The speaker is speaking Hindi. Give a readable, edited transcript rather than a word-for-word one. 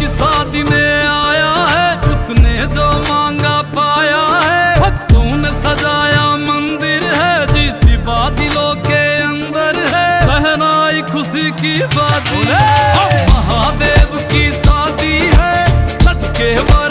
की शादी में आया है, उसने जो मांगा पाया है। भक्तों ने सजाया मंदिर है, जी सिपा दिलों के अंदर है। सहनाई खुशी की बात है, महादेव की शादी है, सज के